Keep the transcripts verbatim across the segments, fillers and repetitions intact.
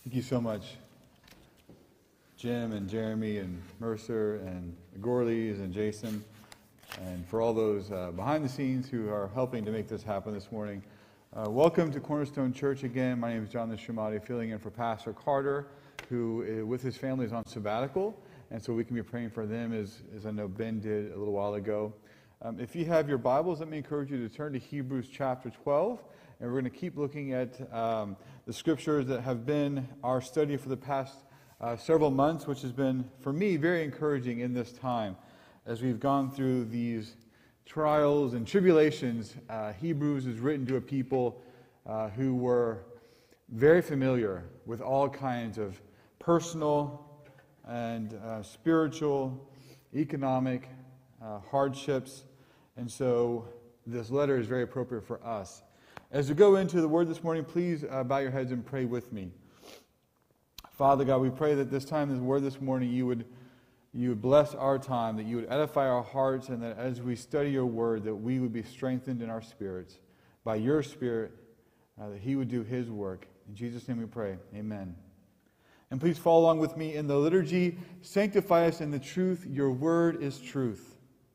Thank you so much, Jim and Jeremy and Mercer and Gorleys and Jason, and for all those uh, behind the scenes who are helping to make this happen this morning. Uh, welcome to Cornerstone Church again. My name is John Nishamati, filling in for Pastor Carter, who uh, with his family is on sabbatical, and so we can be praying for them as, as I know Ben did a little while ago. Um, if you have your Bibles, let me encourage you to turn to Hebrews chapter twelve. And we're going to keep looking at um, the scriptures that have been our study for the past uh, several months, which has been, for me, very encouraging in this time. As we've gone through these trials and tribulations, uh, Hebrews is written to a people uh, who were very familiar with all kinds of personal and uh, spiritual, economic uh, hardships. And so this letter is very appropriate for us. As we go into the Word this morning, please uh, bow your heads and pray with me. Father God, we pray that this time, this Word this morning, you would you would bless our time, that you would edify our hearts, and that as we study your Word, that we would be strengthened in our spirits by your Spirit, uh, that He would do His work. In Jesus' name we pray. Amen. And please follow along with me in the liturgy. Sanctify us in the truth. Your Word is truth.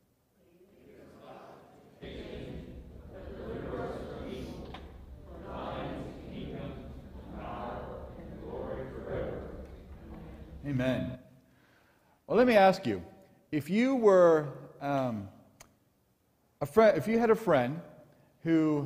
Amen. Well, let me ask you, if you were um, a friend, if you had a friend who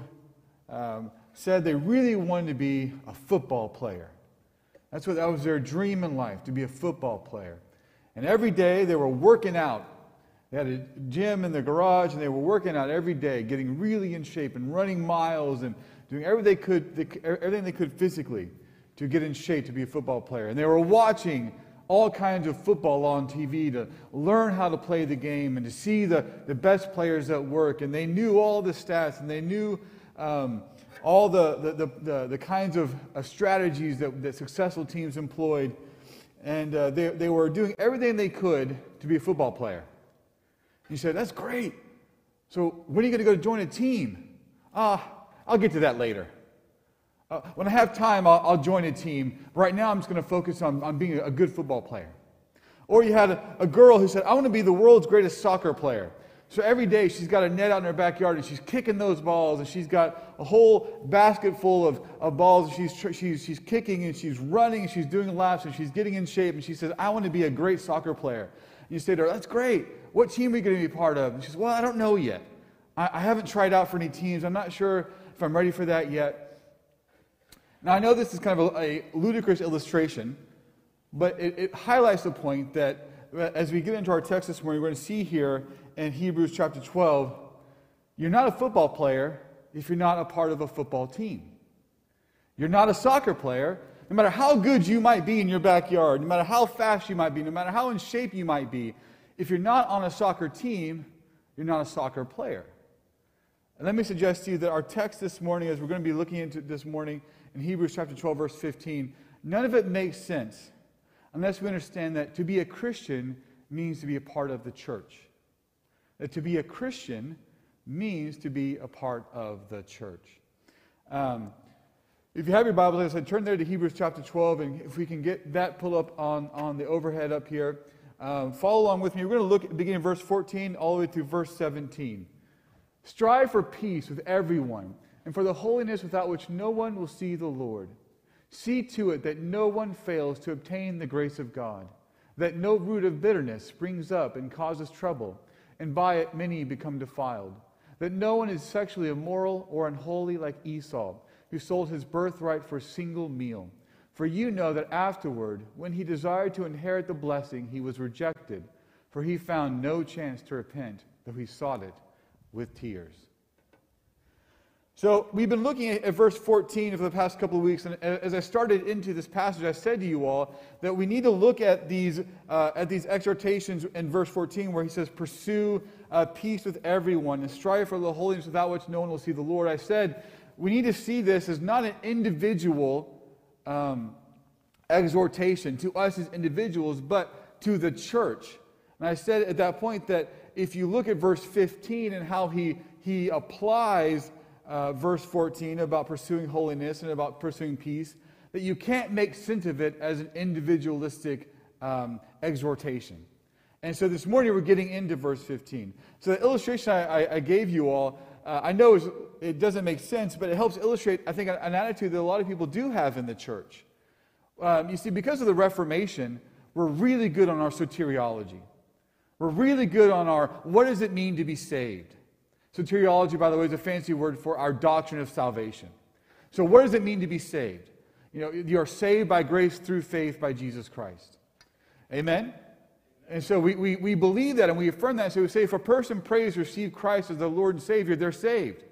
um, said they really wanted to be a football player, that's what that was their dream in life, to be a football player, and every day they were working out. They had a gym in their garage, and they were working out every day, getting really in shape and running miles and doing everything they could, everything they could physically to get in shape to be a football player, and they were watching all kinds of football on T V to learn how to play the game and to see the, the best players at work. And they knew all the stats, and they knew um, all the, the, the, the, the kinds of uh, strategies that, that successful teams employed. And uh, they, they were doing everything they could to be a football player. You said, that's great. So when are you going to go join a team? Ah, uh, I'll get to that later. Uh, when I have time, I'll, I'll join a team. Right now, I'm just going to focus on, on being a good football player. Or you had a, a girl who said, I want to be the world's greatest soccer player. So every day, she's got a net out in her backyard, and she's kicking those balls, and she's got a whole basket full of, of balls, and she's, she's, she's kicking, and she's running, and she's doing laps, and she's getting in shape, and she says, I want to be a great soccer player. And you say to her, that's great. What team are you going to be part of? And she says, well, I don't know yet. I, I haven't tried out for any teams. I'm not sure if I'm ready for that yet. Now, I know this is kind of a, a ludicrous illustration, but it, it highlights the point that as we get into our text this morning, we're going to see here in Hebrews chapter twelve, you're not a football player if you're not a part of a football team. You're not a soccer player, no matter how good you might be in your backyard, no matter how fast you might be, no matter how in shape you might be. If you're not on a soccer team, you're not a soccer player. And let me suggest to you that our text this morning, as we're going to be looking into this morning, in Hebrews chapter twelve, verse fifteen, none of it makes sense unless we understand that to be a Christian means to be a part of the church. That to be a Christian means to be a part of the church. Um, if you have your Bible, as I said, turn there to Hebrews chapter twelve, and if we can get that pull up on, on the overhead up here, um, follow along with me. We're going to look at beginning verse fourteen all the way through verse seventeen. Strive for peace with everyone, and for the holiness without which no one will see the Lord. See to it that no one fails to obtain the grace of God, that no root of bitterness springs up and causes trouble, and by it many become defiled, that no one is sexually immoral or unholy like Esau, who sold his birthright for a single meal. For you know that afterward, when he desired to inherit the blessing, he was rejected, for he found no chance to repent, though he sought it with tears. So we've been looking at verse fourteen for the past couple of weeks, and as I started into this passage, I said to you all that we need to look at these uh, at these exhortations in verse fourteen, where he says, "Pursue uh, peace with everyone and strive for the holiness without which no one will see the Lord." I said we need to see this as not an individual um, exhortation to us as individuals, but to the church. And I said at that point that if you look at verse fifteen and how he he applies Uh, verse fourteen about pursuing holiness and about pursuing peace, that you can't make sense of it as an individualistic um, exhortation. And so this morning we're getting into verse fifteen. So the illustration I, I, I gave you all, uh, I know is, it doesn't make sense, but it helps illustrate, I think, an, an attitude that a lot of people do have in the church. Um, you see, because of the Reformation, we're really good on our soteriology. We're really good on our, what does it mean to be saved? Soteriology, by the way, is a fancy word for our doctrine of salvation. So what does it mean to be saved? You know, you are saved by grace through faith by Jesus Christ. Amen? And so we, we, we believe that and we affirm that. So we say if a person prays to receive Christ as their Lord and Savior, they're saved.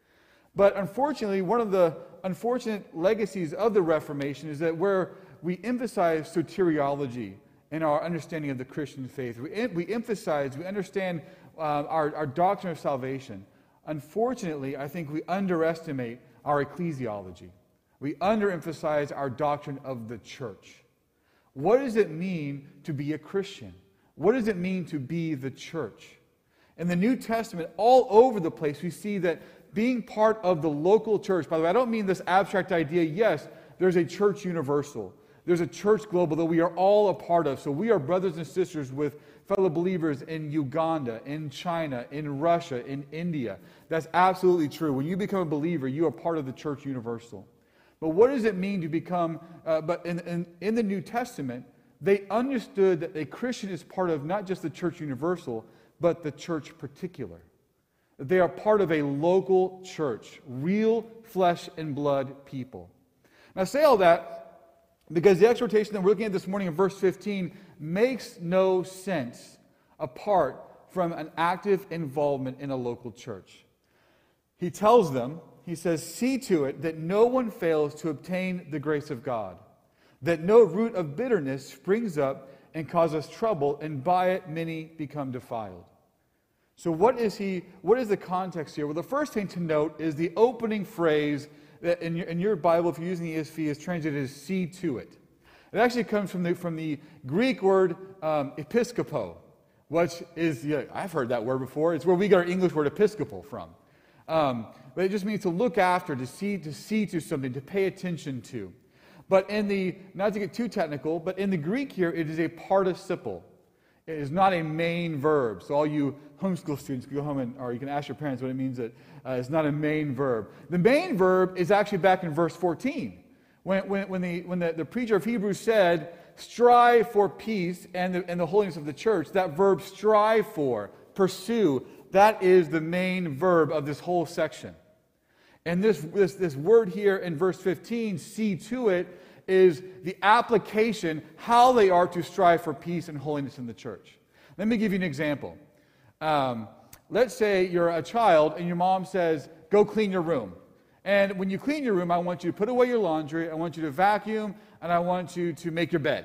But unfortunately, one of the unfortunate legacies of the Reformation is that where we emphasize soteriology in our understanding of the Christian faith, we, we emphasize, we understand uh, our, our doctrine of salvation. Unfortunately, I think we underestimate our ecclesiology. We underemphasize our doctrine of the church. What does it mean to be a Christian? What does it mean to be the church? In the New Testament, all over the place, we see that being part of the local church, by the way, I don't mean this abstract idea. Yes, there's a church universal. There's a church global that we are all a part of. So we are brothers and sisters with fellow believers in Uganda, in China, in Russia, in India. That's absolutely true. When you become a believer, you are part of the church universal. But what does it mean to become, uh, but in, in, in the New Testament, they understood that a Christian is part of not just the church universal, but the church particular. They are part of a local church, real flesh and blood people. Now I say all that because the exhortation that we're looking at this morning in verse fifteen makes no sense apart from an active involvement in a local church. He tells them, he says, see to it that no one fails to obtain the grace of God, that no root of bitterness springs up and causes trouble, and by it many become defiled. So what is he? What is the context here? Well, the first thing to note is the opening phrase that in your, in your Bible, if you're using the E S V, is translated as see to it. It actually comes from the, from the Greek word um, episkopo, which is, yeah, I've heard that word before. It's where we get our English word episcopal from. Um, but it just means to look after, to see, to see to something, to pay attention to. But in the, not to get too technical, but in the Greek here, it is a participle. It is not a main verb. So all you homeschool students can go home and, or you can ask your parents what it means that uh, it's not a main verb. The main verb is actually back in verse fourteen. When, when, when, the, when the, the preacher of Hebrews said, strive for peace and the, and the holiness of the church, that verb strive for, pursue, that is the main verb of this whole section. And this, this, this word here in verse fifteen, see to it, is the application, how they are to strive for peace and holiness in the church. Let me give you an example. Um, let's say you're a child and your mom says, go clean your room. And when you clean your room, I want you to put away your laundry, I want you to vacuum, and I want you to make your bed.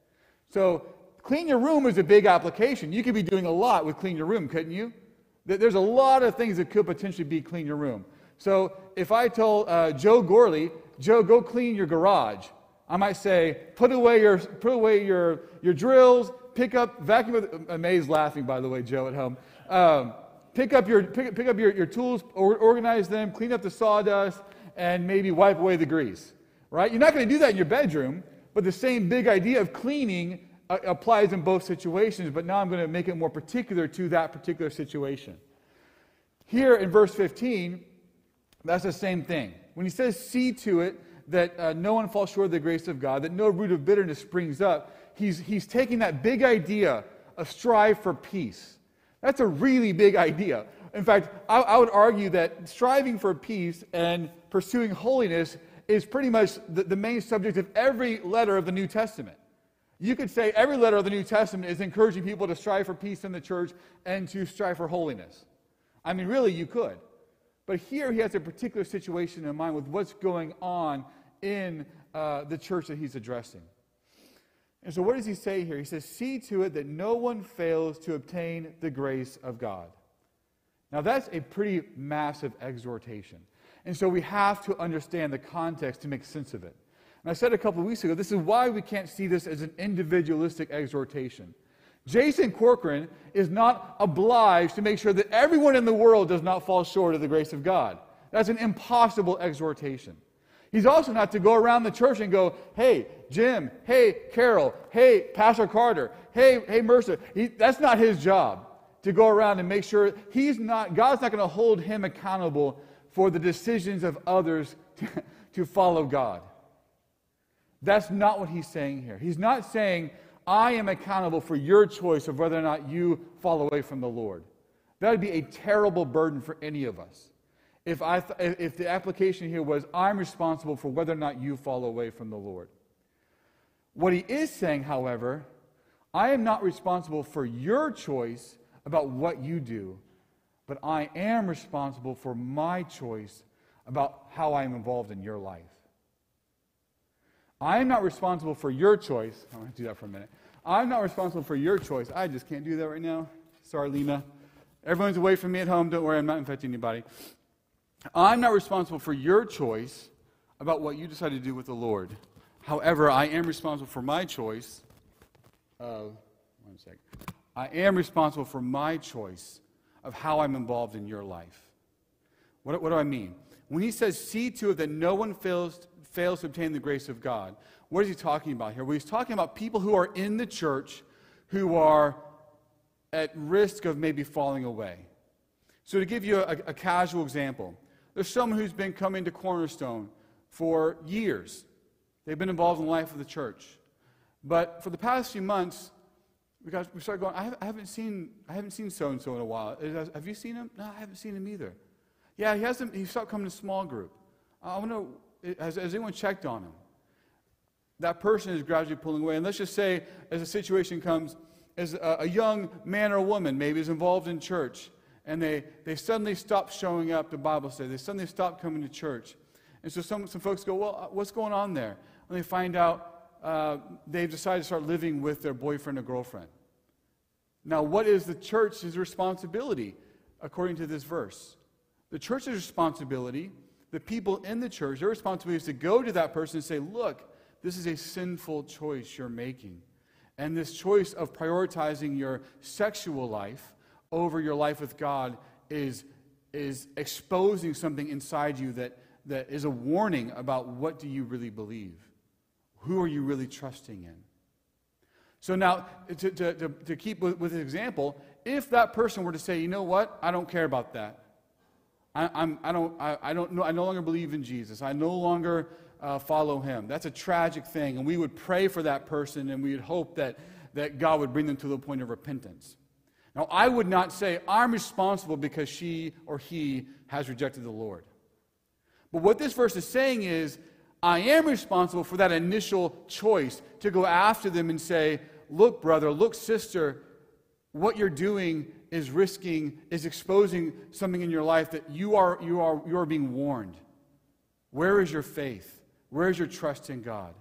So clean your room is a big application. You could be doing a lot with clean your room, couldn't you? There's a lot of things that could potentially be clean your room. So if I told uh, Joe Gorley, Joe, go clean your garage, I might say, put away your put away your, your drills, pick up, vacuum, May's laughing, by the way, Joe, at home. Um, pick up your pick, pick up your, your tools, or, organize them, clean up the sawdust, and maybe wipe away the grease. Right? You're not going to do that in your bedroom, but the same big idea of cleaning uh, applies in both situations, but now I'm going to make it more particular to that particular situation. Here in verse fifteen, that's the same thing. When he says, see to it that uh, no one falls short of the grace of God, that no root of bitterness springs up, he's, he's taking that big idea of strive for peace. That's a really big idea. In fact, I, I would argue that striving for peace and pursuing holiness is pretty much the, the main subject of every letter of the New Testament. You could say every letter of the New Testament is encouraging people to strive for peace in the church and to strive for holiness. I mean, really, you could. But here he has a particular situation in mind with what's going on in uh, the church that he's addressing. And so what does he say here? He says, see to it that no one fails to obtain the grace of God. Now that's a pretty massive exhortation. And so we have to understand the context to make sense of it. And I said a couple of weeks ago, this is why we can't see this as an individualistic exhortation. Jason Corcoran is not obliged to make sure that everyone in the world does not fall short of the grace of God. That's an impossible exhortation. He's also not to go around the church and go, hey, Jim, hey, Carol, hey, Pastor Carter, hey, hey, Mercer. He, that's not his job, to go around and make sure he's not, God's not going to hold him accountable for the decisions of others to, to follow God. That's not what he's saying here. He's not saying, I am accountable for your choice of whether or not you fall away from the Lord. That would be a terrible burden for any of us. If, I th- if the application here was, I'm responsible for whether or not you fall away from the Lord. What he is saying, however, I am not responsible for your choice about what you do, but I am responsible for my choice about how I am involved in your life. I am not responsible for your choice. I'm going to do that for a minute. I'm not responsible for your choice. I just can't do that right now. Sorry, Lena. Everyone's away from me at home. Don't worry, I'm not infecting anybody. I'm not responsible for your choice about what you decide to do with the Lord. However, I am responsible for my choice of, one second. I am responsible for my choice of how I'm involved in your life. What, what do I mean? When he says, see to it that no one fails, fails to obtain the grace of God, what is he talking about here? Well, he's talking about people who are in the church who are at risk of maybe falling away. So to give you a, a casual example, there's someone who's been coming to Cornerstone for years. They've been involved in the life of the church. But for the past few months, we got we started going, I, have, I haven't seen I haven't seen so-and-so in a while. Have you seen him? No, I haven't seen him either. Yeah, he hasn't, he stopped coming to small group. I want to, has, has anyone checked on him? That person is gradually pulling away. And let's just say, as a situation comes, as a, a young man or woman maybe is involved in church, and they, they suddenly stop showing up, the Bible says. They suddenly stop coming to church. And so some, some folks go, well, what's going on there? And they find out uh, they've decided to start living with their boyfriend or girlfriend. Now, what is the church's responsibility according to this verse? The church's responsibility, the people in the church, their responsibility is to go to that person and say, look, this is a sinful choice you're making. And this choice of prioritizing your sexual life over your life with God is, is exposing something inside you that, that is a warning about what do you really believe. Who are you really trusting in? So now, to, to, to, to keep with, with the example, if that person were to say, you know what, I don't care about that. I, I'm, I, don't, I, I, don't know, I no longer believe in Jesus. I no longer uh, follow him. That's a tragic thing. And we would pray for that person, and we would hope that, that God would bring them to the point of repentance. Now, I would not say, I'm responsible because she or he has rejected the Lord. But what this verse is saying is, I am responsible for that initial choice to go after them and say, look, brother, look, sister, what you're doing is risking, is exposing something in your life that you are, you are, you are being warned. Where is your faith? Where is your trust in God?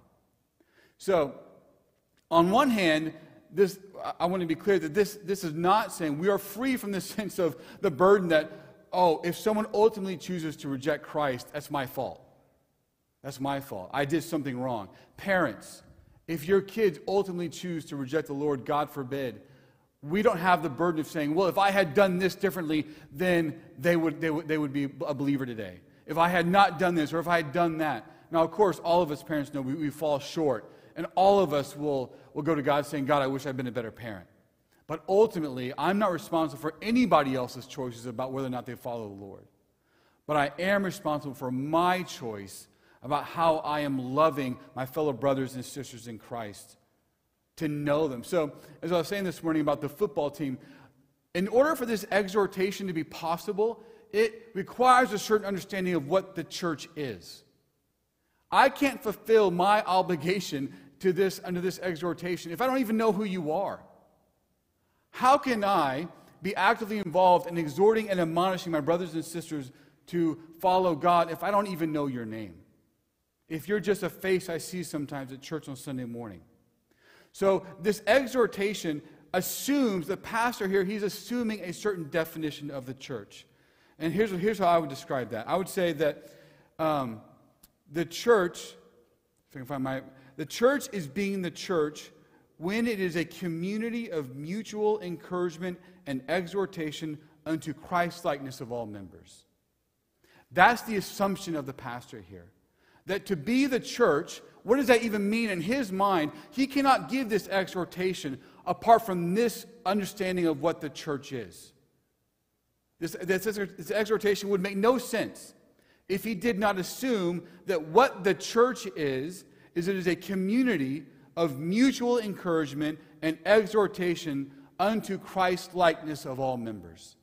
So, on one hand, this, I want to be clear that this, this is not saying we are free from the sense of the burden that, oh, if someone ultimately chooses to reject Christ, that's my fault. That's my fault. I did something wrong. Parents, if your kids ultimately choose to reject the Lord, God forbid, we don't have the burden of saying, well, if I had done this differently, then they would, they would, they would be a believer today. If I had not done this, or if I had done that. Now, of course, all of us parents know we, we fall short. And all of us will, will go to God saying, God, I wish I'd been a better parent. But ultimately, I'm not responsible for anybody else's choices about whether or not they follow the Lord. But I am responsible for my choice about how I am loving my fellow brothers and sisters in Christ, to know them. So, as I was saying this morning about the football team, in order for this exhortation to be possible, it requires a certain understanding of what the church is. I can't fulfill my obligation to this under this exhortation if I don't even know who you are. How can I be actively involved in exhorting and admonishing my brothers and sisters to follow God if I don't even know your name? If you're just a face I see sometimes at church on Sunday morning. So this exhortation assumes, the pastor here, he's assuming a certain definition of the church. And here's, here's how I would describe that. I would say that um, the church, if I can find my, the church is being the church when it is a community of mutual encouragement and exhortation unto Christ-likeness of all members. That's the assumption of the pastor here. That to be the church, what does that even mean in his mind? He cannot give this exhortation apart from this understanding of what the church is. This, this, this exhortation would make no sense if he did not assume that what the church is, is it is a community of mutual encouragement and exhortation unto Christ-likeness of all members.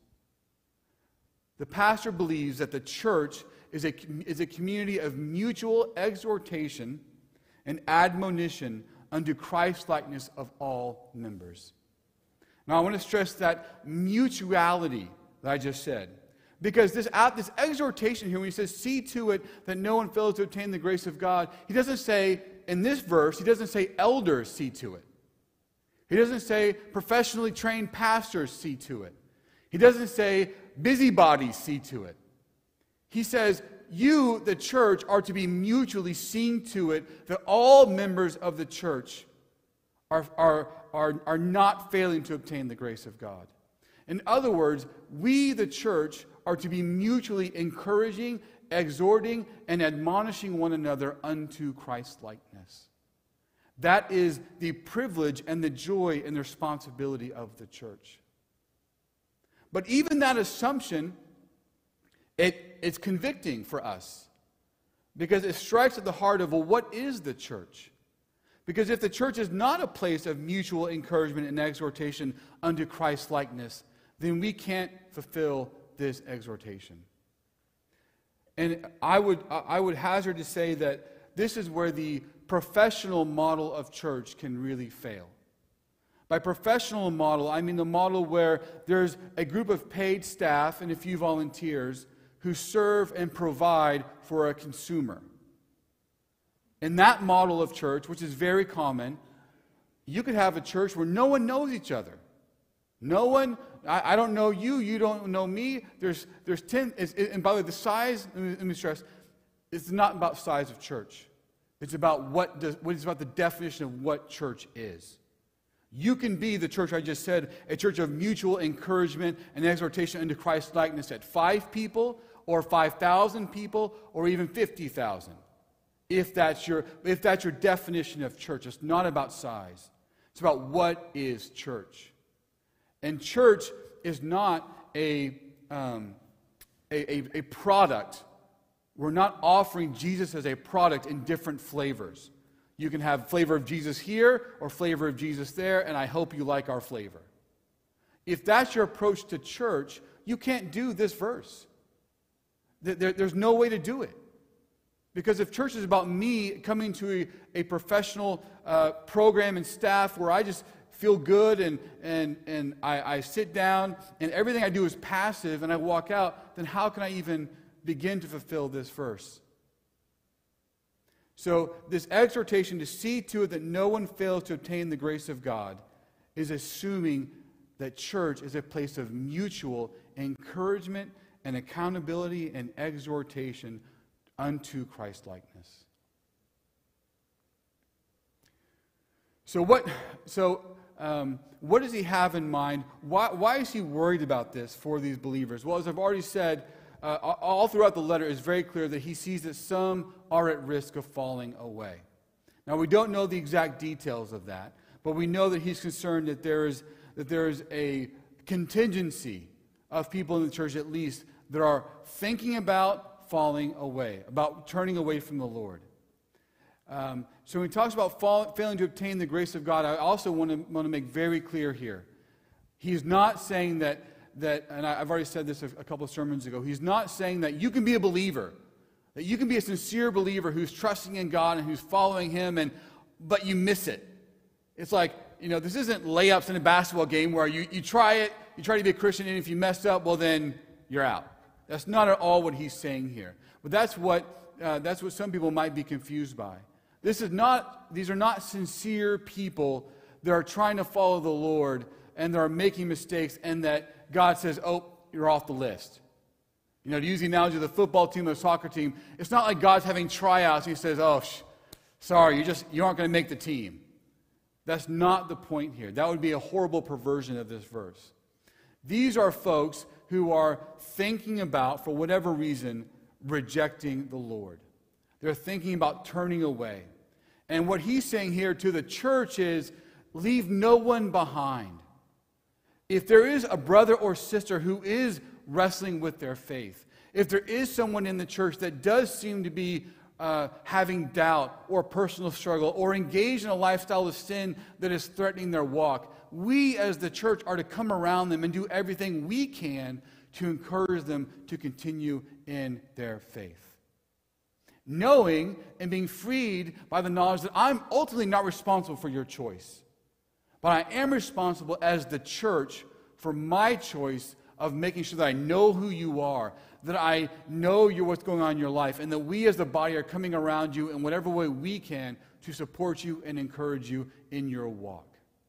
The pastor believes that the church is a, is a community of mutual exhortation and admonition unto Christ-likeness of all members. Now I want to stress that mutuality that I just said. Because this, this exhortation here, when he says, see to it that no one fails to obtain the grace of God, he doesn't say, in this verse, he doesn't say elders see to it. He doesn't say professionally trained pastors see to it. He doesn't say busybodies see to it. He says, you, the church, are to be mutually seeing to it that all members of the church are, are, are, are not failing to obtain the grace of God. In other words, we, the church, are to be mutually encouraging, exhorting, and admonishing one another unto Christ-likeness. That is the privilege and the joy and the responsibility of the church. But even that assumption, it, it's convicting for us. Because it strikes at the heart of, well, what is the church? Because if the church is not a place of mutual encouragement and exhortation unto Christ-likeness, then we can't fulfill this exhortation. And I would, I would hazard to say that this is where the professional model of church can really fail. By professional model, I mean the model where there's a group of paid staff and a few volunteers who serve and provide for a consumer. In that model of church, which is very common, you could have a church where no one knows each other. No one, I, I don't know you, you don't know me. There's, there's ten, it's, it, and by the way, the size, let me, let me stress, it's not about size of church. It's about what does, what is about the definition of what church is. You can be the church I just said, a church of mutual encouragement and exhortation unto Christ's likeness at five people, or five thousand people, or even fifty thousand. If that's your, if that's your definition of church, it's not about size. It's about what is church. And church is not a, um, a, a, a product. We're not offering Jesus as a product in different flavors. You can have flavor of Jesus here or flavor of Jesus there, and I hope you like our flavor. If that's your approach to church, you can't do this verse. There, there's no way to do it. Because if church is about me coming to a, a professional uh, program and staff where I just feel good and, and, and I, I sit down and everything I do is passive and I walk out, then how can I even begin to fulfill this verse? So this exhortation to see to it that no one fails to obtain the grace of God is assuming that church is a place of mutual encouragement and accountability and exhortation unto Christ-likeness. So what, so, um, what does he have in mind? Why, why is he worried about this for these believers? Well, as I've already said, uh, all throughout the letter it's very clear that he sees that some are at risk of falling away. Now, we don't know the exact details of that, but we know that he's concerned that there is, that there is a contingency of people in the church, at least, that are thinking about falling away, about turning away from the Lord. Um, so when he talks about fall, failing to obtain the grace of God, I also want to, want to make very clear here. He's not saying that, that and I, I've already said this a, a couple of sermons ago, he's not saying that you can be a believer, that you can be a sincere believer who's trusting in God and who's following Him, and but you miss it. It's like, you know, this isn't layups in a basketball game where you, you try it, you try to be a Christian, and if you mess up, well then you're out. That's not at all what he's saying here. But that's what uh, that's what some people might be confused by. This is not; these are not sincere people that are trying to follow the Lord and that are making mistakes, and that God says, "Oh, you're off the list." You know, to use the analogy of the football team or the soccer team, it's not like God's having tryouts and He says, "Oh, sh- sorry, you just you aren't going to make the team." That's not the point here. That would be a horrible perversion of this verse. These are folks who are thinking about, for whatever reason, rejecting the Lord. They're thinking about turning away. And what he's saying here to the church is, leave no one behind. If there is a brother or sister who is wrestling with their faith, if there is someone in the church that does seem to be uh, having doubt or personal struggle or engaged in a lifestyle of sin that is threatening their walk, we as the church are to come around them and do everything we can to encourage them to continue in their faith. Knowing and being freed by the knowledge that I'm ultimately not responsible for your choice, but I am responsible as the church for my choice of making sure that I know who you are, that I know you're what's going on in your life, and that we as the body are coming around you in whatever way we can to support you and encourage you in your walk.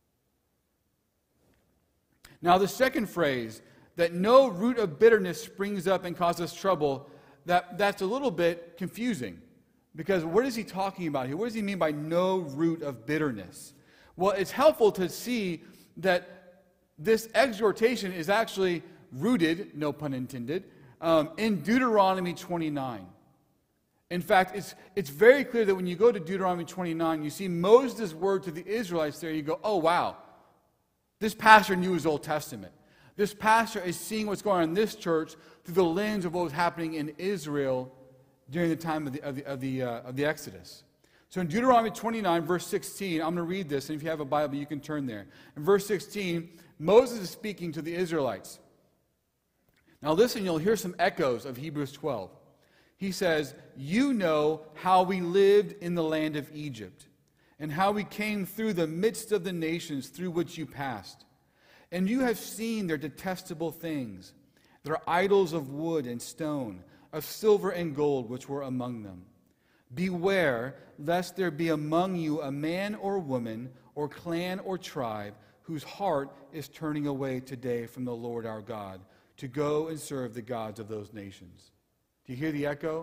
Now, the second phrase, that no root of bitterness springs up and causes trouble, that, that's a little bit confusing. Because what is he talking about here? What does he mean by no root of bitterness? Well, it's helpful to see that this exhortation is actually rooted, no pun intended, um, in Deuteronomy twenty-nine. In fact, it's, it's very clear that when you go to Deuteronomy twenty-nine, you see Moses' word to the Israelites there, you go, oh wow, this pastor knew his Old Testament. This pastor is seeing what's going on in this church through the lens of what was happening in Israel during the time of the, of the, of the, uh, of the Exodus. So in Deuteronomy twenty-nine, verse sixteen, I'm going to read this, and if you have a Bible, you can turn there. In verse sixteen, Moses is speaking to the Israelites. Now listen, you'll hear some echoes of Hebrews twelve. He says, you know how we lived in the land of Egypt, and how we came through the midst of the nations through which you passed. And you have seen their detestable things, their idols of wood and stone, of silver and gold, which were among them. Beware, lest there be among you a man or woman, or clan or tribe, whose heart is turning away today from the Lord our God, to go and serve the gods of those nations. Do you hear the echo?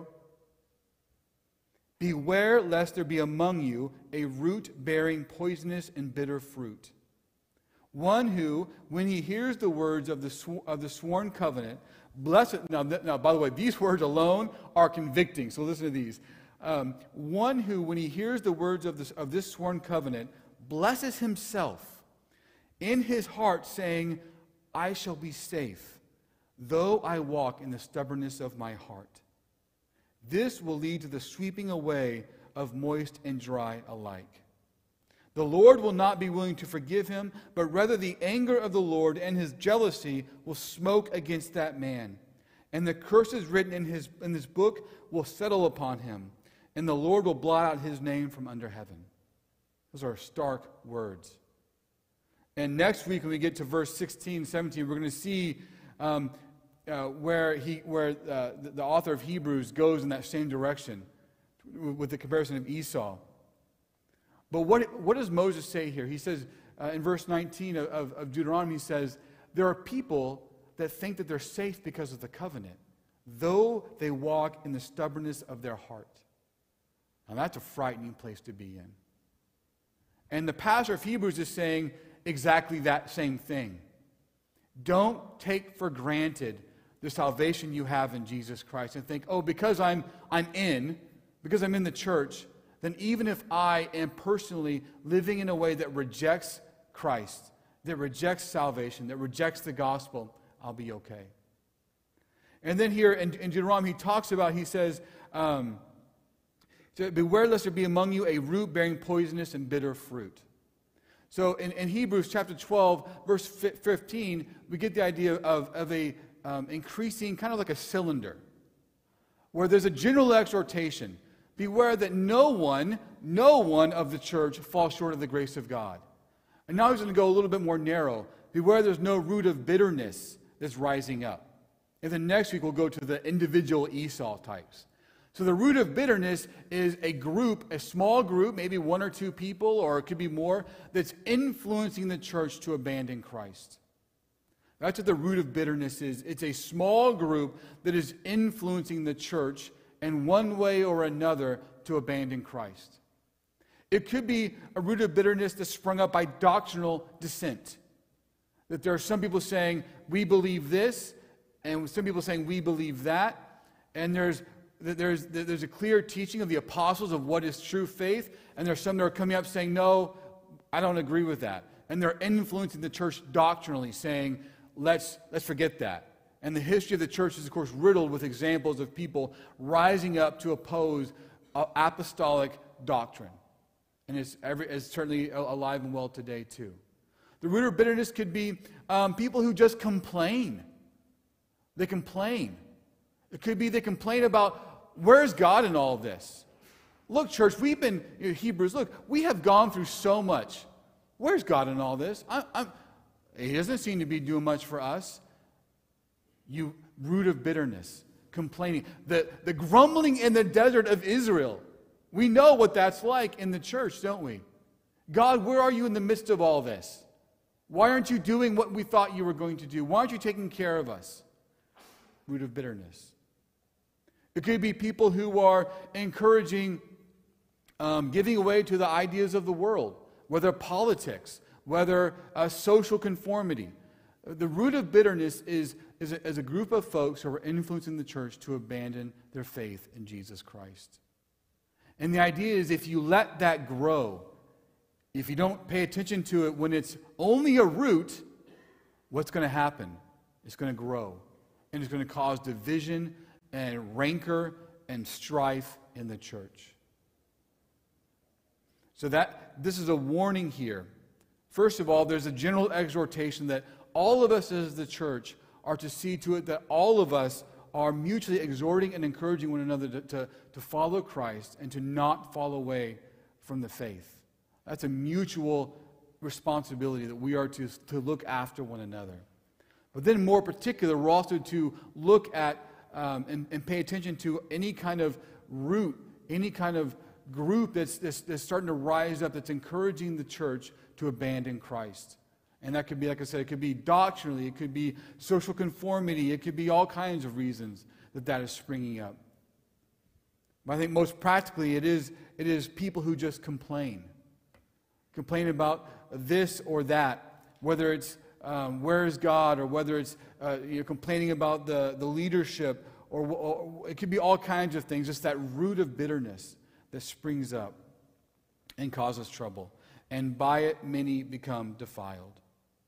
Beware, lest there be among you a root bearing poisonous and bitter fruit. One who, when he hears the words of the, sw- of the sworn covenant, blessed. Now, th- now, by the way, these words alone are convicting, so listen to these. Um, one who, when he hears the words of this, of this sworn covenant, blesses himself in his heart, saying, I shall be safe, though I walk in the stubbornness of my heart. This will lead to the sweeping away of moist and dry alike. The Lord will not be willing to forgive him, but rather the anger of the Lord and his jealousy will smoke against that man. And the curses written in his in this book will settle upon him, and the Lord will blot out his name from under heaven. Those are stark words. And next week, when we get to verse sixteen, seventeen, we're going to see um, uh, where he, where uh, the, the author of Hebrews goes in that same direction with the comparison of Esau. But what, what does Moses say here? He says uh, in verse nineteen of, of, of Deuteronomy, he says, there are people that think that they're safe because of the covenant, though they walk in the stubbornness of their heart. Now that's a frightening place to be in. And the pastor of Hebrews is saying exactly that same thing. Don't take for granted the salvation you have in Jesus Christ and think, oh, because I'm, I'm in, because I'm in the church, then even if I am personally living in a way that rejects Christ, that rejects salvation, that rejects the gospel, I'll be okay. And then here in, in Deuteronomy, he talks about, he says, um, beware lest there be among you a root bearing poisonous and bitter fruit. So in, in Hebrews chapter twelve, verse fifteen, we get the idea of, of a um, increasing, kind of like a cylinder, where there's a general exhortation. Beware that no one, no one of the church falls short of the grace of God. And now he's going to go a little bit more narrow. Beware there's no root of bitterness that's rising up. And then next week we'll go to the individual Esau types. So the root of bitterness is a group, a small group, maybe one or two people, or it could be more, that's influencing the church to abandon Christ. That's what the root of bitterness is. It's a small group that is influencing the church in one way or another to abandon Christ. It could be a root of bitterness that's sprung up by doctrinal dissent. That there are some people saying, we believe this, and some people saying, we believe that, and there's there's, there's a clear teaching of the apostles of what is true faith, and there's some that are coming up saying, no, I don't agree with that. And they're influencing the church doctrinally, saying, let's, let's forget that. And the history of the church is, of course, riddled with examples of people rising up to oppose apostolic doctrine. And it's, every, it's certainly alive and well today, too. The root of bitterness could be um, people who just complain. They complain. It could be they complain about, where's God in all of this? Look, church, we've been, you know, Hebrews, look, we have gone through so much. Where's God in all this? I, I'm, he doesn't seem to be doing much for us. You root of bitterness, complaining. The, the grumbling in the desert of Israel. We know what that's like in the church, don't we? God, where are you in the midst of all this? Why aren't you doing what we thought you were going to do? Why aren't you taking care of us? Root of bitterness. It could be people who are encouraging, um, giving away to the ideas of the world, whether politics, whether uh, social conformity. The root of bitterness is, is, a, is a group of folks who are influencing the church to abandon their faith in Jesus Christ. And the idea is if you let that grow, if you don't pay attention to it when it's only a root, what's going to happen? It's going to grow. And it's going to cause division and rancor and strife in the church. So that this is a warning here. First of all, there's a general exhortation that all of us as the church are to see to it that all of us are mutually exhorting and encouraging one another to, to, to follow Christ and to not fall away from the faith. That's a mutual responsibility that we are to, to look after one another. But then more particular, we're also to look at um, and, and pay attention to any kind of root, any kind of group that's, that's, that's starting to rise up, that's encouraging the church to abandon Christ. And that could be, like I said, it could be doctrinally, it could be social conformity, it could be all kinds of reasons that that is springing up. But I think most practically it is, it is people who just complain. Complain about this or that, whether it's um, where is God, or whether it's uh, you know, complaining about the, the leadership, or, or it could be all kinds of things, just that root of bitterness that springs up and causes trouble. And by it, many become defiled.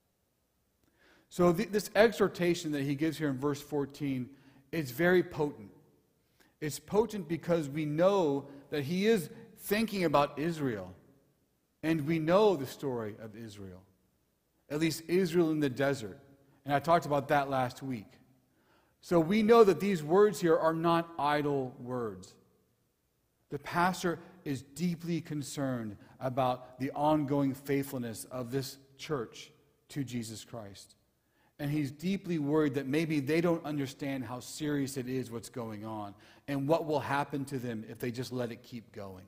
So th- this exhortation that he gives here in verse fourteen is very potent. It's potent because we know that he is thinking about Israel. And we know the story of Israel. At least Israel in the desert. And I talked about that last week. So we know that these words here are not idle words. The pastor is deeply concerned about the ongoing faithfulness of this church to Jesus Christ. And he's deeply worried that maybe they don't understand how serious it is what's going on and what will happen to them if they just let it keep going.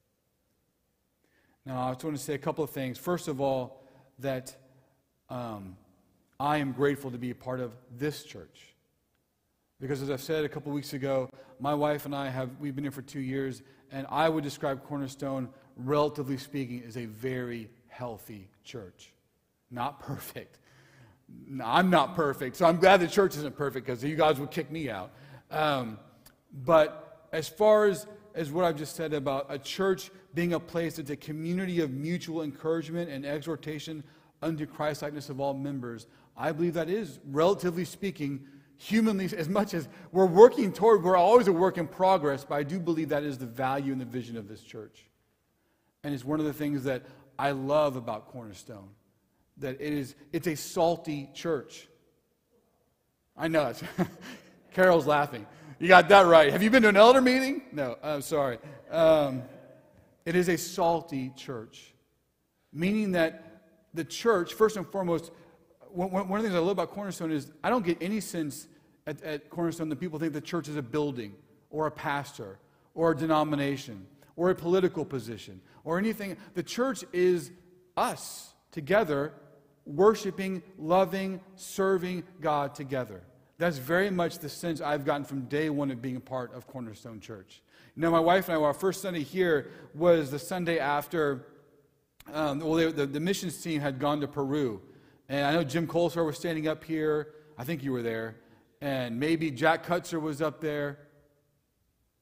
Now, I just want to say a couple of things. First of all, that um, I am grateful to be a part of this church. Because as I've said a couple of weeks ago, my wife and I have, we've been here for two years, and I would describe Cornerstone, relatively speaking, as a very healthy church. Not perfect. No, I'm not perfect, so I'm glad the church isn't perfect, because you guys would kick me out. Um, but as far as, as what I've just said about a church being a place that's a community of mutual encouragement and exhortation unto Christ-likeness of all members, I believe that is, relatively speaking, humanly, as much as we're working toward, we're always a work in progress, but I do believe that is the value and the vision of this church. And it's one of the things that I love about Cornerstone, that it is, it's a salty church. I know it. Carol's laughing. You got that right. Have you been to an elder meeting? No, I'm sorry. Um, it is a salty church, meaning that the church, first and foremost, one, one of the things I love about Cornerstone is I don't get any sense at, at Cornerstone that people think the church is a building or a pastor or a denomination or a political position or anything. The church is us together, worshiping, loving, serving God together. That's very much the sense I've gotten from day one of being a part of Cornerstone Church. Now, my wife and I, our first Sunday here was the Sunday after, um, well, they, the, the missions team had gone to Peru. And I know Jim Colesar was standing up here. I think you were there. And maybe Jack Kutzer was up there.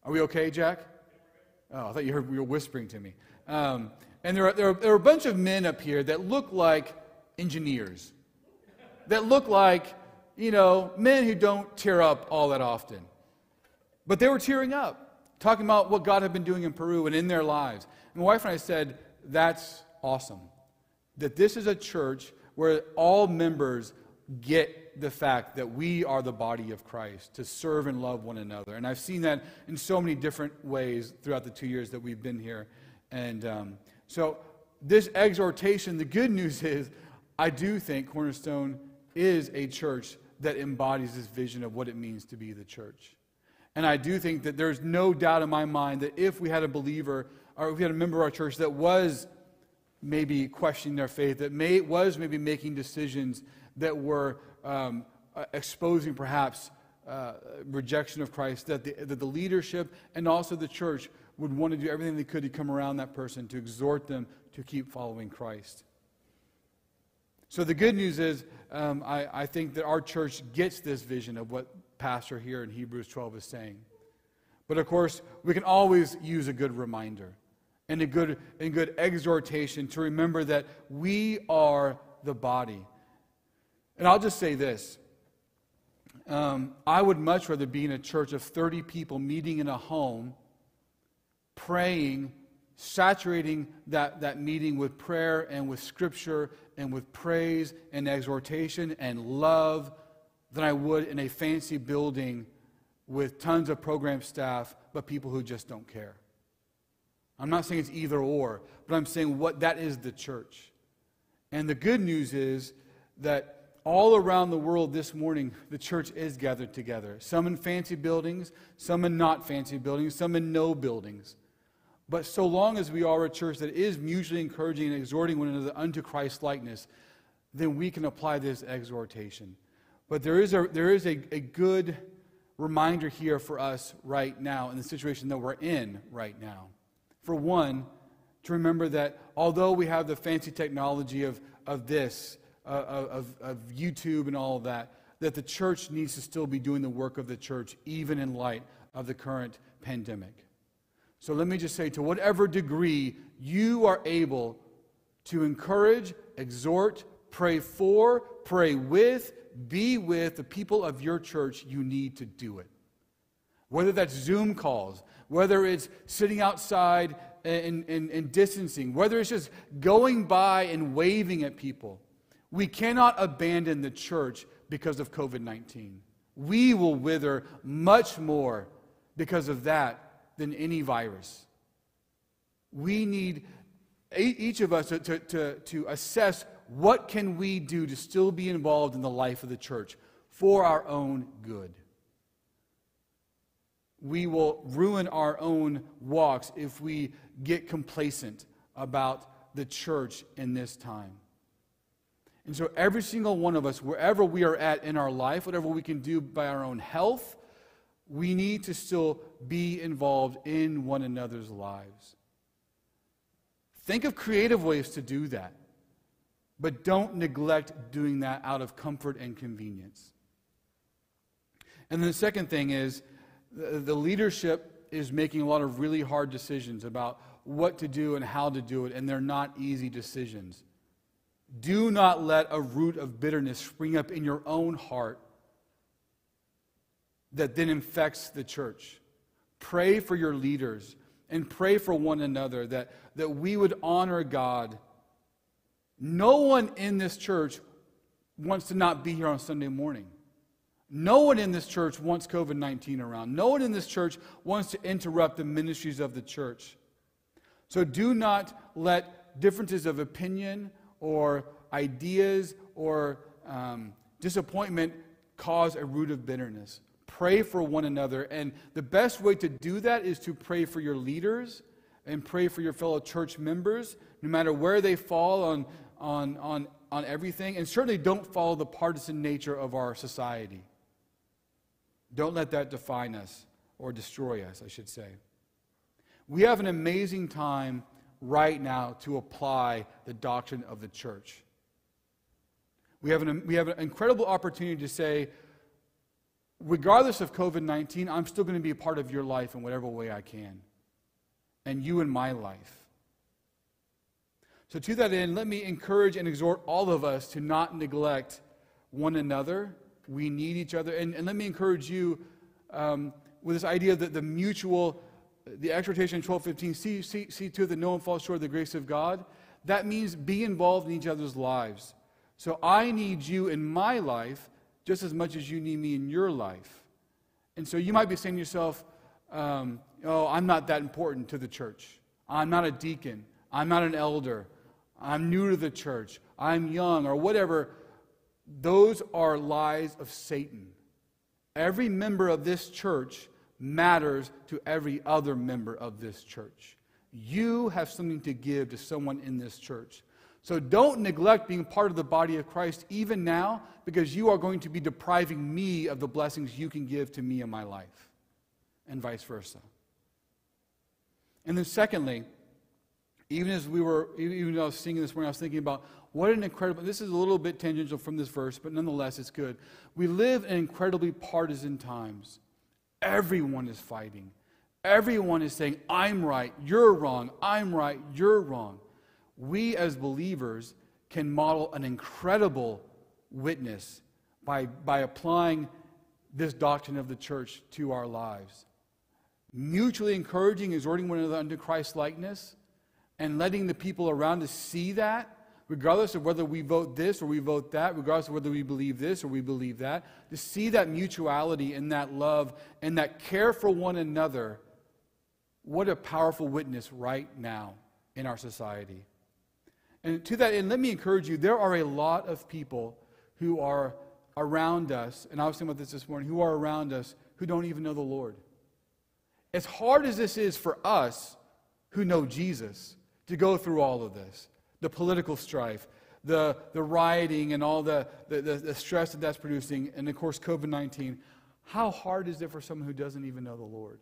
Are we okay, Jack? Oh, I thought you heard you were whispering to me. Um, and there are, there, are, there are a bunch of men up here that look like engineers, that look like, you know, men who don't tear up all that often. But they were tearing up, talking about what God had been doing in Peru and in their lives. And my wife and I said, that's awesome. That this is a church where all members get the fact that we are the body of Christ, to serve and love one another. And I've seen that in so many different ways throughout the two years that we've been here. And um, so this exhortation, the good news is, I do think Cornerstone is a church that embodies this vision of what it means to be the church. And I do think that there's no doubt in my mind that if we had a believer, or if we had a member of our church that was maybe questioning their faith, that may, was maybe making decisions that were um, uh, exposing perhaps uh, rejection of Christ, that the, that the leadership and also the church would want to do everything they could to come around that person, to exhort them to keep following Christ. So the good news is, um, I, I think that our church gets this vision of what Pastor here in Hebrews twelve is saying. But of course, we can always use a good reminder and a good, and good exhortation to remember that we are the body. And I'll just say this. Um, I would much rather be in a church of thirty people meeting in a home, praying, saturating that, that meeting with prayer and with Scripture and with praise and exhortation and love than I would in a fancy building with tons of program staff, but people who just don't care. I'm not saying it's either or, but I'm saying what that is the church. And the good news is that all around the world this morning, the church is gathered together. Some in fancy buildings, some in not fancy buildings, some in no buildings. But so long as we are a church that is mutually encouraging and exhorting one another unto Christ-likeness, then we can apply this exhortation. But there is a there is a, a good reminder here for us right now in the situation that we're in right now. For one, to remember that although we have the fancy technology of, of this, uh, of, of YouTube and all of that, that the church needs to still be doing the work of the church even in light of the current pandemic. So let me just say, to whatever degree you are able to encourage, exhort, pray for, pray with, be with the people of your church, you need to do it. Whether that's Zoom calls, whether it's sitting outside and, and, and distancing, whether it's just going by and waving at people. We cannot abandon the church because of covid nineteen. We will wither much more because of that than any virus. We need each of us to, to, to, to assess what can we do to still be involved in the life of the church for our own good. We will ruin our own walks if we get complacent about the church in this time. And so every single one of us, wherever we are at in our life, whatever we can do by our own health, we need to still be involved in one another's lives. Think of creative ways to do that. But don't neglect doing that out of comfort and convenience. And then the second thing is, the, the leadership is making a lot of really hard decisions about what to do and how to do it, and they're not easy decisions. Do not let a root of bitterness spring up in your own heart that then infects the church. Pray for your leaders and pray for one another that, that we would honor God. No one in this church wants to not be here on Sunday morning. No one in this church wants covid nineteen around. No one in this church wants to interrupt the ministries of the church. So do not let differences of opinion or ideas or um, disappointment cause a root of bitterness. Pray for one another. And the best way to do that is to pray for your leaders and pray for your fellow church members, no matter where they fall on, on, on, on everything. And certainly don't follow the partisan nature of our society. Don't let that define us or destroy us, I should say. We have an amazing time right now to apply the doctrine of the church. We have an, we have an incredible opportunity to say, regardless of covid nineteen, I'm still going to be a part of your life in whatever way I can. And you in my life. So to that end, let me encourage and exhort all of us to not neglect one another. We need each other. And, and let me encourage you um, with this idea that the mutual, the exhortation in twelve fifteen, see, see, see to it that no one falls short of the grace of God. That means be involved in each other's lives. So I need you in my life just as much as you need me in your life. And so you might be saying to yourself, um, oh, I'm not that important to the church. I'm not a deacon. I'm not an elder. I'm new to the church. I'm young, or whatever. Those are lies of Satan. Every member of this church matters to every other member of this church. You have something to give to someone in this church. So don't neglect being part of the body of Christ even now, because you are going to be depriving me of the blessings you can give to me in my life, and vice versa. And then secondly, even as we were, even though I was singing this morning, I was thinking about what an incredible, this is a little bit tangential from this verse, but nonetheless it's good. We live in incredibly partisan times. Everyone is fighting. Everyone is saying, I'm right, you're wrong, I'm right, you're wrong. We as believers can model an incredible witness by, by applying this doctrine of the church to our lives. Mutually encouraging, exhorting one another unto Christ's likeness, and letting the people around us see that, regardless of whether we vote this or we vote that, regardless of whether we believe this or we believe that, to see that mutuality and that love and that care for one another. What a powerful witness right now in our society. And to that end, let me encourage you, there are a lot of people who are around us, and I was thinking about this this morning, who are around us who don't even know the Lord. As hard as this is for us who know Jesus to go through all of this, the political strife, the, the rioting and all the, the, the, the stress that that's producing, and of course covid nineteen, how hard is it for someone who doesn't even know the Lord?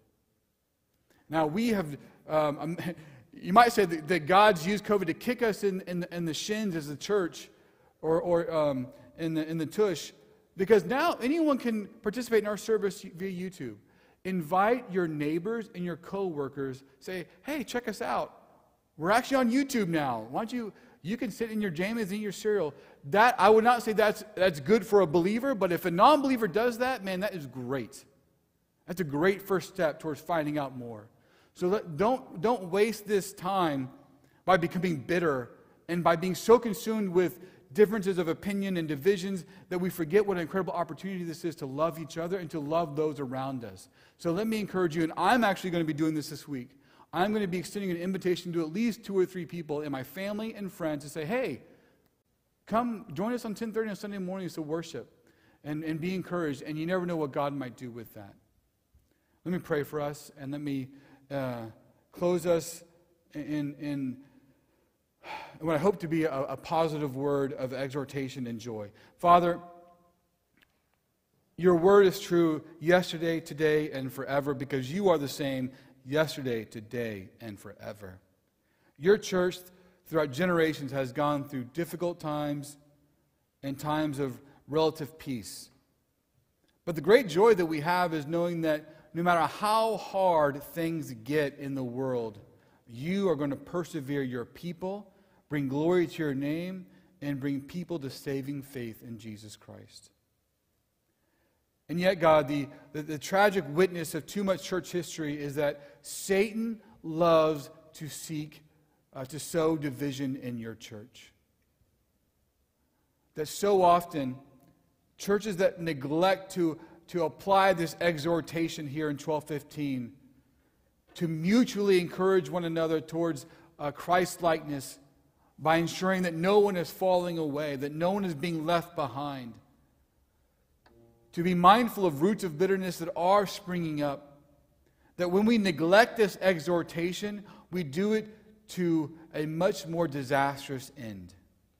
Now we have, um, you might say that, that God's used COVID to kick us in, in, the, in the shins as a church, or, or um, in, the, in the tush, because now anyone can participate in our service via YouTube. Invite your neighbors and your co-workers. Say, hey, check us out. We're actually on YouTube now. Why don't you, you can sit in your jammies and eat your cereal. That, I would not say that's, that's good for a believer, but if a non-believer does that, man, that is great. That's a great first step towards finding out more. So let, don't, don't waste this time by becoming bitter and by being so consumed with differences of opinion and divisions that we forget what an incredible opportunity this is to love each other and to love those around us. So let me encourage you, and I'm actually going to be doing this this week. I'm going to be extending an invitation to at least two or three people in my family and friends to say, hey, come join us on ten thirty on Sunday mornings to worship and, and be encouraged. And you never know what God might do with that. Let me pray for us, and let me uh, close us in, in what I hope to be a, a positive word of exhortation and joy. Father, your word is true yesterday, today, and forever, because you are the same yesterday, today, and forever. Your church throughout generations has gone through difficult times and times of relative peace. But the great joy that we have is knowing that no matter how hard things get in the world, you are going to persevere your people, bring glory to your name, and bring people to saving faith in Jesus Christ. And yet, God, the, the, the tragic witness of too much church history is that Satan loves to seek uh, to sow division in your church. That so often, churches that neglect to, to apply this exhortation here in twelve fifteen, to mutually encourage one another towards uh, Christ-likeness by ensuring that no one is falling away, that no one is being left behind, to be mindful of roots of bitterness that are springing up, that when we neglect this exhortation, we do it to a much more disastrous end.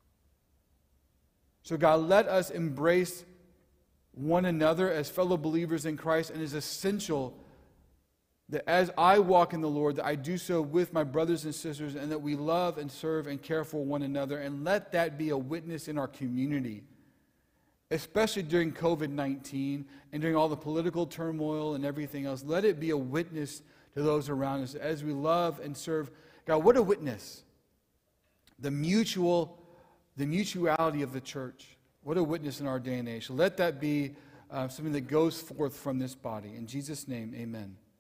So God, let us embrace one another as fellow believers in Christ, and it is essential that as I walk in the Lord, that I do so with my brothers and sisters, and that we love and serve and care for one another, and let that be a witness in our community. especially during covid nineteen and during all the political turmoil and everything else. Let it be a witness to those around us as we love and serve God. What a witness. The mutual, the mutuality of the church. What a witness in our day and age. So let that be uh, something that goes forth from this body. In Jesus' name, amen.